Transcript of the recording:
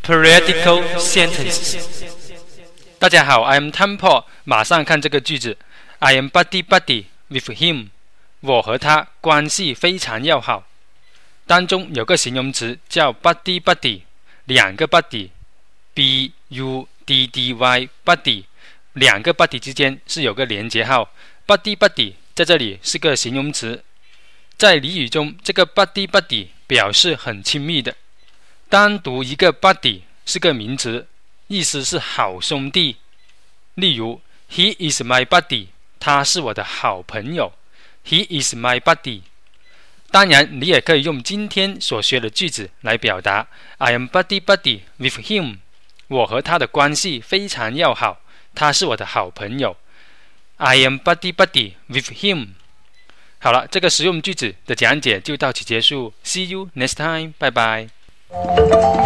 Periodical sentences。大家好 ，I am Tom Paul。马上看这个句子 ：I am buddy-buddy with him。我和他关系非常要好。当中有个形容词叫 buddy-buddy， 两个 buddy，B-U-D-D-Y，buddy， 两个 buddy 之间是有个连结号。buddy-buddy 在这里是个形容词，在俚语中，这个 buddy-buddy 表示很亲密的。单独一个 buddy 是个名词，意思是好兄弟。例如 He is my buddy， 他是我的好朋友。He is my buddy。 当然你也可以用今天所学的句子来表达 I am buddy-buddy with him， 我和他的关系非常要好，他是我的好朋友。 I am buddy-buddy with him。 好了，这个实用句子的讲解就到此结束。 See you next time， 拜拜。